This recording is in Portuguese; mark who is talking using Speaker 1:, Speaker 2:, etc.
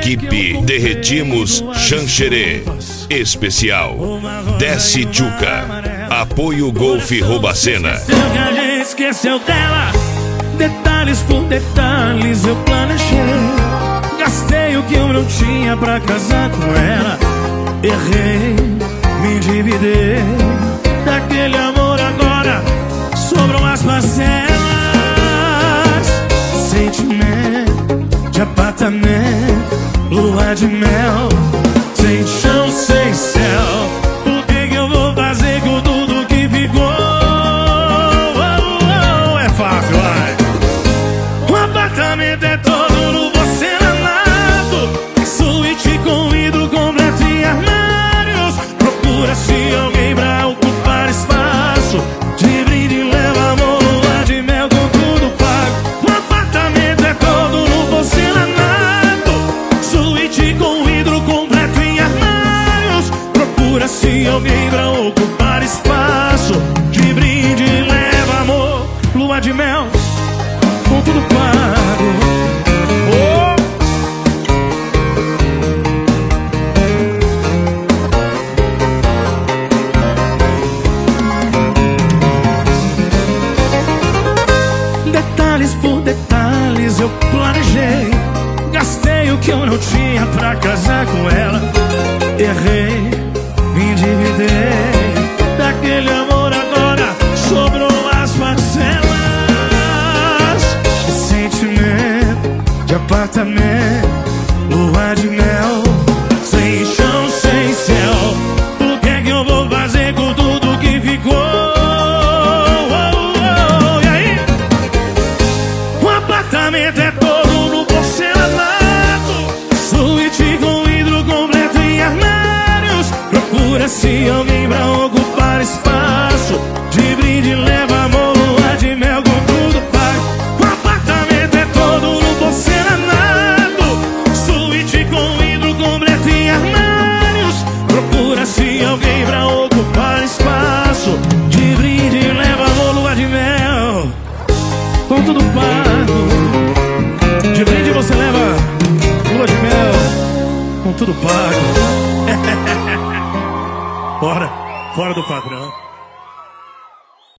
Speaker 1: Equipe Derretimos Xanxerê. Especial Desce Tchuca. Apoio Golf Robacena.
Speaker 2: Esqueceu dela, detalhes por detalhes eu planejei. Gastei o que eu não tinha pra casar com ela. Errei, me endividei. Daquele amor agora sobram as parcelas. Sentimento de apartamento, lua de mel, sem chão, sem céu. O que eu vou fazer com tudo que ficou? É fácil, vai. O apartamento é todo no porcelanato, suíte com vidro completo e armários. Procura-se alguém pra ocupar espaço. De brinde leva amor, lua de mel com tudo pago. O apartamento é todo no porcelanato, suíte com vidro completo e armários. Procura-se alguém pra ocupar espaço. De brinde leva amor, lua de mel com tudo pago. Oh! Detalhes por detalhes eu planejei. Gastei o que eu não tinha pra casar com ela. Errei, me endividei. Daquele amor agora sobrou as parcelas. Sentimento de apartamento, lua de mel, sem chão, sem céu. O que é que eu vou fazer com tudo que ficou? E aí? O apartamento é todo no porcelanato, suíte com vidro completo e armários. Procura-se alguém pra ocupar espaço. De brinde leva amor, lua de mel com tudo pago. O apartamento é todo no porcelanato, suíte com vidro completo e armários. Procura-se alguém pra ocupar espaço. De brinde leva amor, lua de mel com tudo pago. De brinde você leva lua de mel com tudo pago. Fora do padrão.